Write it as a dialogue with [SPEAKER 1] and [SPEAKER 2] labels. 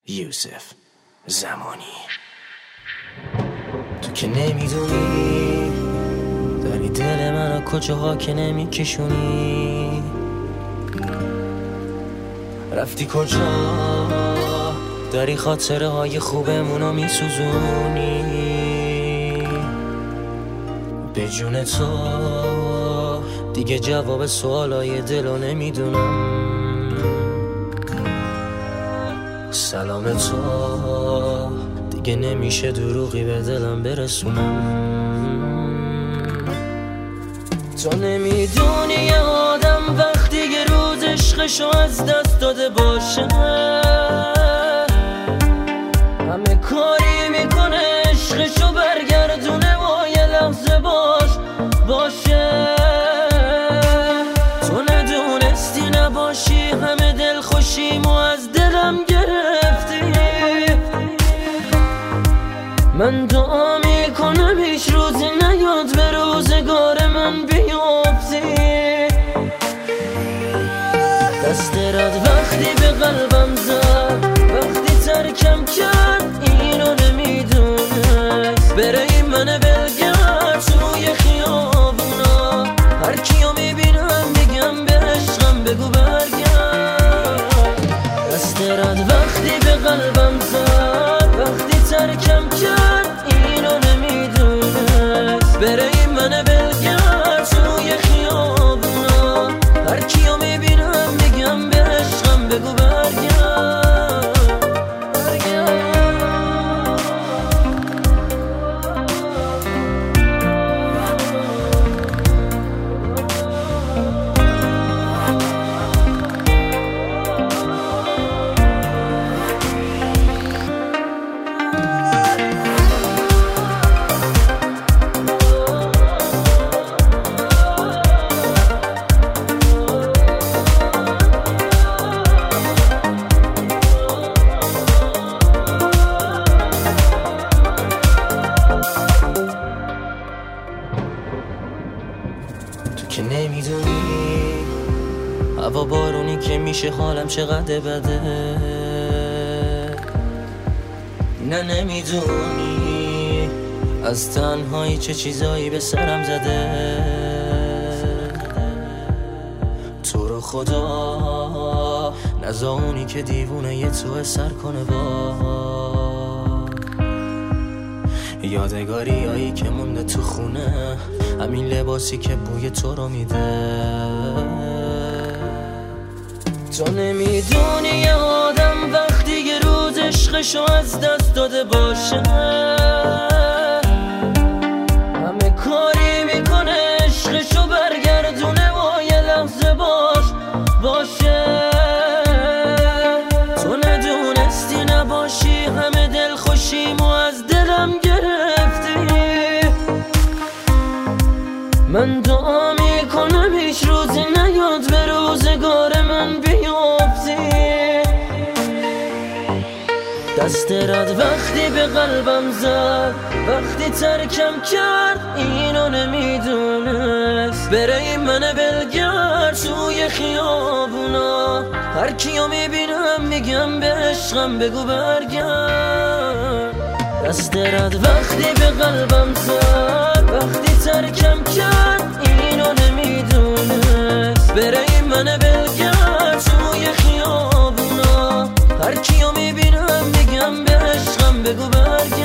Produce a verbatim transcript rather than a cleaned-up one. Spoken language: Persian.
[SPEAKER 1] یوسف زمانی. تو که نمیدونی داری دل منو کجاها که نمیکشونی، رفتی کجا داری خاطره های خوبمونو میسوزونی. به جون تو دیگه جواب سوالای دلو نمیدونم. سلام تو دیگه نمیشه دروغی به دلم برسونم. تو نمیدونی یه آدم وقتی یه روز عشقشو از دست داده باشه همه کاری میکنه عشقشو برگردونه و یه لحظه باش باشه. تو ندونستی نباشی همه دل خوشیمو از دلم گرفتی. من دعا میکنم هیچ روزی نیاد به روزگار من بیافتی. دست رد وقتی به قلبم زد وقتی ترکم کرد اینو نمیدونست. بره این منه بلگرد توی خیابونا هر کیو میبینم میگم به عشقم بگو برگرد. دست رد وقتی به قلبم زد وقتی ترکم کرد اینو نمیدونست. بره این منه بلگرد توی خیابونا هر کیو میبینم میگم به عشقم بگو برگرد. که نمیدونی هوا بارونی که میشه حالم چقدر بده. نه نمیدونی از تنهایی چه چیزایی به سرم زده. تو رو خدا نزا اونی که دیوونه یه تو سر کنه با یادگاری هایی که مونده تو خونه. همین لباسی که بوی تو رو میده. تو نمیدونی یه آدم وقتی یه روز عشقشو از دست داده باشه همه کاری میکنه عشقشو برگردونه و یه لحظه باش باشه. تو ندونستی نباشی همه دل خوشیمو از دلم گرفتی. من دعا میکنم هیچ روزی نیاد به روزگار من بیافتی. دست رد وقتی به قلبم زد وقتی ترکم کرد اینو نمیدونست. بره این منه بلگرد توی خیابونا هر کیو میبینم میگم به عشقم بگو برگرد. دست رد وقتی به قلبم زد وقتی ترکم کرد اینو نمیدونست. بره این منه بلگرد توی خیابونا هر کیو میبینم میگم به عشقم بگو برگرد.